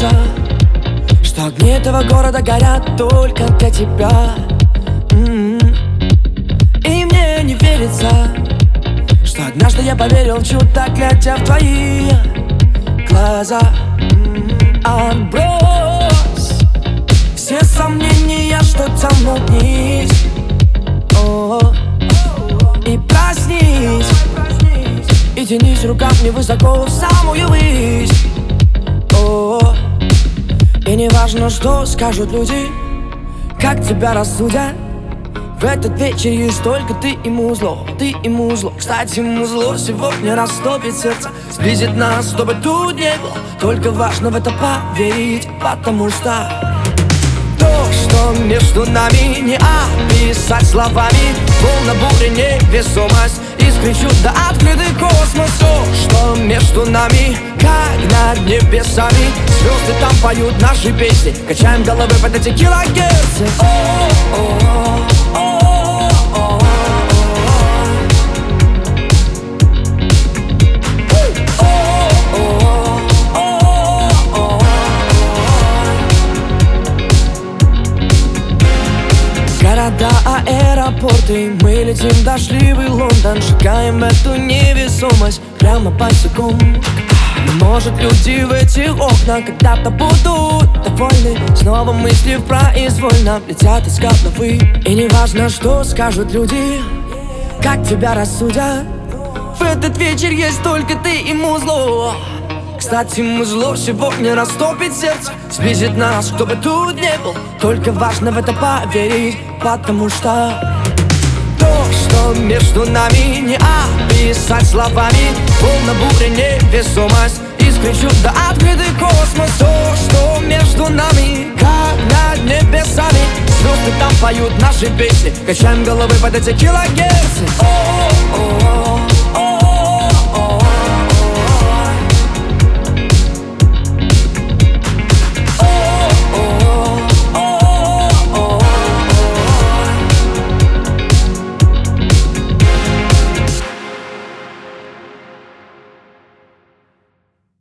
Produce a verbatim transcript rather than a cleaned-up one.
кажется, что огни этого города горят только для тебя. М-м-м. И мне не верится, что однажды я поверил в чудо, глядя в твои глаза. Отбрось все сомнения, что тянут вниз. О-о-о. И проснись, и тянись руками высоко в самую высь. О-о-о. И не важно, что скажут люди, как тебя рассудят. В этот вечер есть только ты и музло, ты и музло. Кстати, музло сегодня растопит сердце, сблизит нас, чтобы тут не было. Только важно в это поверить, потому что то, что между нами, не описать словами. Волна бури, невесомость, искры чудо, открытый космос. То, что между нами, как над небесами. Звезды там поют наши песни, качаем головы под эти килогерцы. О-о-о. Города, аэропорты, мы летим в дождливый Лондон. Шагаем эту невесомость прямо босиком. Может, люди в этих окнах когда-то будут довольны. Снова мысли произвольно летят из головы. И не важно, что скажут люди, как тебя рассудят. В этот вечер есть только ты и музло. Кстати, музло сегодня растопит сердце, сблизит нас, кто бы тут не был. Только важно в это поверить, потому что то, что между нами, не описать словами. Волна бури, невесомость, искры чудо, открытый космос. То, что между нами, как над небесами. Звезды там поют наши песни, качаем головы под эти килогерцы. О-о-о.